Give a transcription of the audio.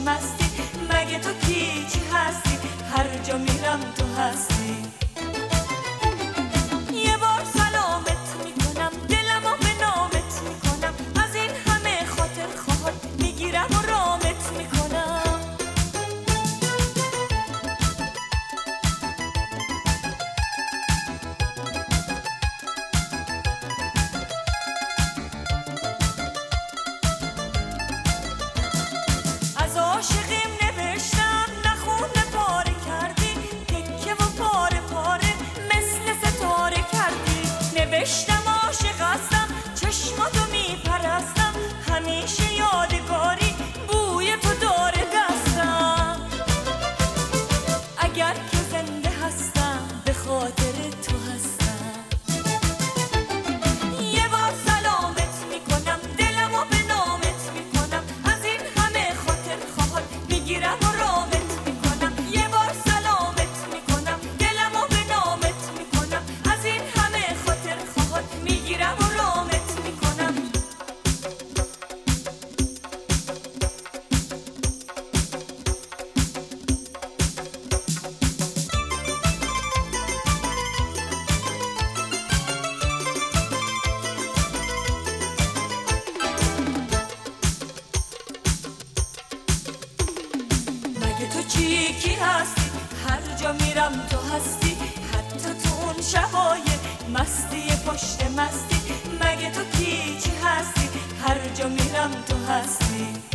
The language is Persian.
مستی، مگه تو کی هستی؟ هر جا میرم تو هستی. یه بار سلامت میکنم، دلمو به نامت میکنم، از این همه خاطر خواهد میگیرم و رامت میکنم. از عاشقیم نوشتم، نخونه پاره کردی، تکه و پاره پاره مثل ستاره کردی. نوشتم عاشق هستم، چشماتو میپرستم، همیشه یادگاری بوی تو داره دستم. اگر که زنده هستم به خاطر تو هستم. یه بار سلامت میکنم، دلمو به نامت میکنم، از این همه خاطر خواهد میگیرم و رامت میکنم. یه بار سلامت میکنم، دلمو به نامت میکنم، از این همه خاطر خواهد میگیرم و رامت میکنم. مگه تو کی هستی؟ هر جا میرم تو هستی، حتی تو اون شبای مستی پشت مستی. مگه تو کی هستی؟ هر جا میرم تو هستی.